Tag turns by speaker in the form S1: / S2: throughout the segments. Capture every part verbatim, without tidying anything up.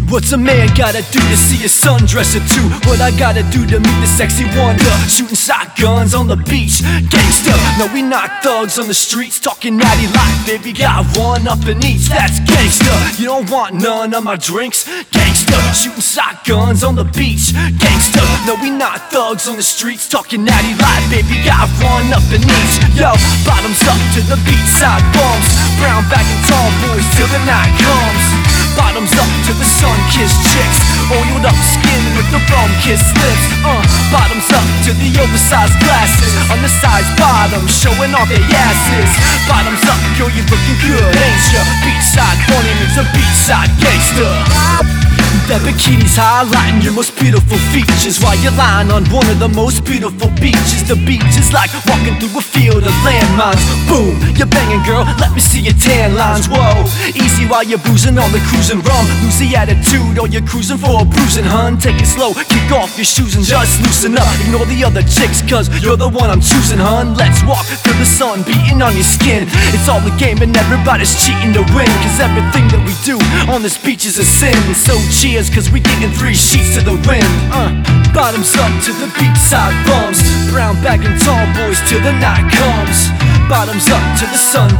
S1: What's a man gotta do to see his son dress a two? What I gotta do to meet the sexy wonder? Shooting shotguns on the beach, gangsta. No, we not thugs on the streets, talking natty life, baby. Got one up in each, that's gangsta. You don't want none of my drinks, gangsta. Shooting shotguns on the beach, gangsta. No, we not thugs on the streets, talking natty life, baby. Got one up in each. Yo, bottoms up to the beach side bumps, brown bag and tall boys till the night comes. Bottoms up to the sun-kissed chicks, oiled up skin with the bum-kissed lips. Uh, bottoms up to the oversized glasses, undersized bottoms showing off their asses. Bottoms up, girl, you looking good, ain't ya? Beachside bunny meets a beachside gangster. That bikini's highlighting your most beautiful features, while you're lying on one of the most beautiful beaches. The beach is like walking through a field of landmines. Boom, you're banging, girl, let me see your tan lines. Whoa, easy while you're boozing on the cruising rum. Lose the attitude or you're cruising for a bruising, hun. Take it slow, kick off your shoes and just loosen up. Ignore the other chicks, cause you're the one I'm choosing, hun. Let's walk through the sun beating on your skin. It's all a game and everybody's cheating to win, cause everything that we do on this beach is a sin. So cheers, cause we getting three sheets to the wind. uh, Bottoms up to the beachside bums, brown bag and tall boys till the night comes. Bottoms up to the sun.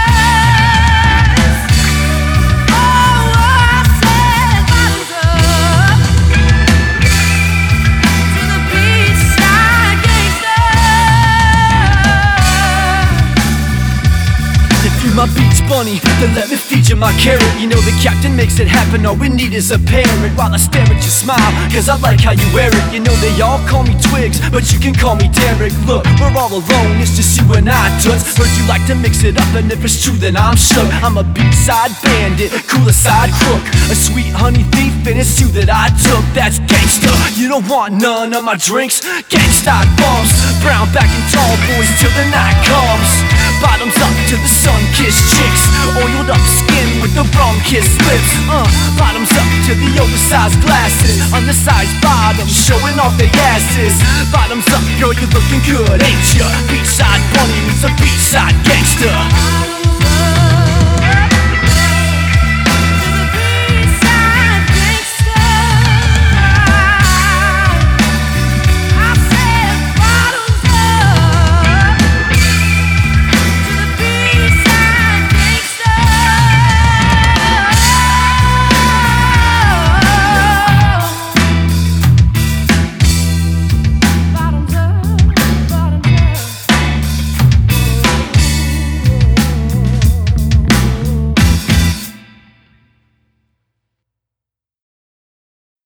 S1: My beach bunny, then let me feed you my carrot. You know the captain makes it happen, all we need is a parent. While I stare at your smile, cause I like how you wear it. You know they all call me Twigs, but you can call me Derek. Look, we're all alone, it's just you and I, toots. Heard you like to mix it up, and if it's true then I'm shook. I'm a beachside bandit, cooler side crook, a sweet honey thief, and it's you that I took. That's gangsta, you don't want none of my drinks. Gangsta bumps, brown back and tall boys till the night comes. Bottoms up to the sun-kissed chicks, oiled up skin with the bum-kissed lips. Uh, bottoms up to the oversized glasses, undersized bottoms showing off their asses. Bottoms up, girl, you're looking good, ain't ya? Beachside bunny meets a beachside gangster.